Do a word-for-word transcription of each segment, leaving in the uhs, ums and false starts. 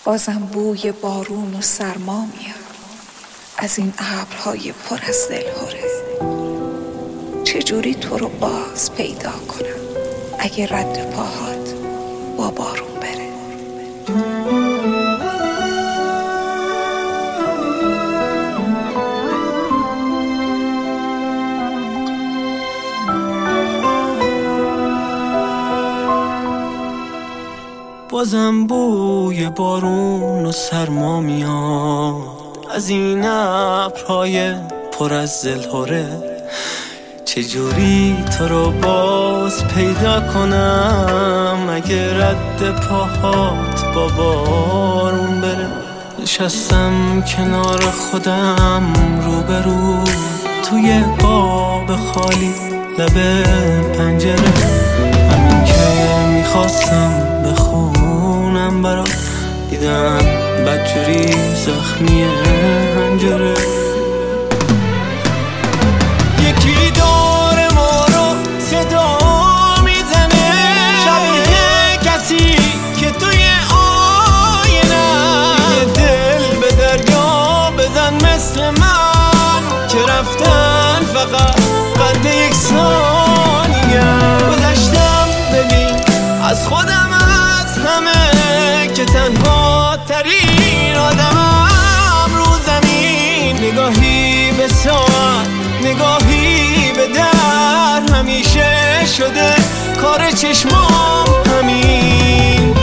بازم بوی بارون و سرما میاد از این ابرهای پر از دلهره. چجوری تو رو باز پیدا کنم اگه رد پاهات با بارون بره؟ بازم بوی بارون و سرما میاد از این ابرهای پر از دلهره. چجوری تو رو باز پیدا کنم اگه رد پاهات با بارون بره؟ نشستم کنار خودم روبرو توی قاب خالی لب پنجره، همین که میخواستم بخونم برات دیدم بدجوری زخمی هنجره. یکی داره ما رو صدا میزنه شبیه کسی که توی آینه یه دل به دریا بزن مثل من که رفتن فقط قد یک ثانیه. گذشتم ببین از خودم از همه که تنها ترین آدمم رو زمین. نگاهی به ساعت نگاهی به در همیشه شده کار چشمام همین.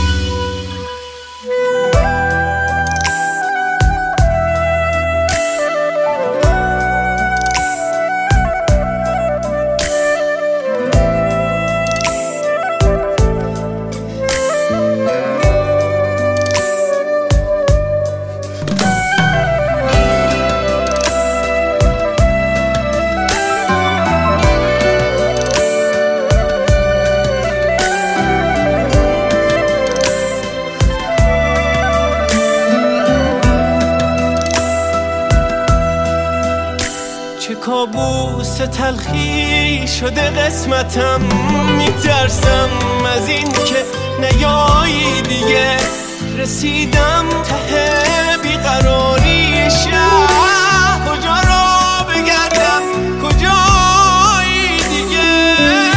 چه کابوس تلخی شده قسمتم، میترسم از این که نیایی دیگه. رسیدم ته بیقراری شهر، کجا را بگردم کجایی دیگه.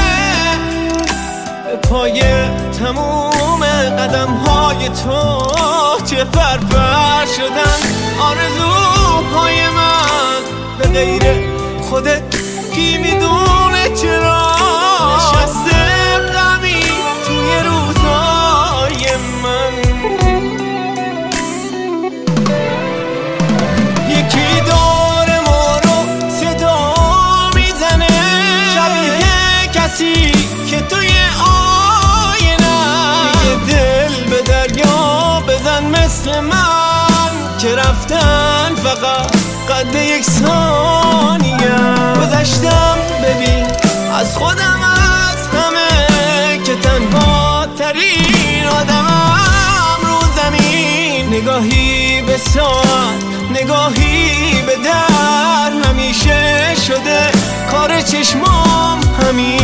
به پای تموم قدم های تو چه پرپر شدن آرزوهای من. به غیر خودت کی میدونه چرا نشسته غمی توی روزهای من. یکی داره ما رو صدا میزنه شبیه کسی که توی آینه یه دل به دریا بزن مثل من که رفتن فقط قد یک ثانیه. گذشتم ببین از خودم از همه که تنها ترین آدمم رو زمین. نگاهی به ساعت نگاهی به در همیشه شده کار چشمام همین.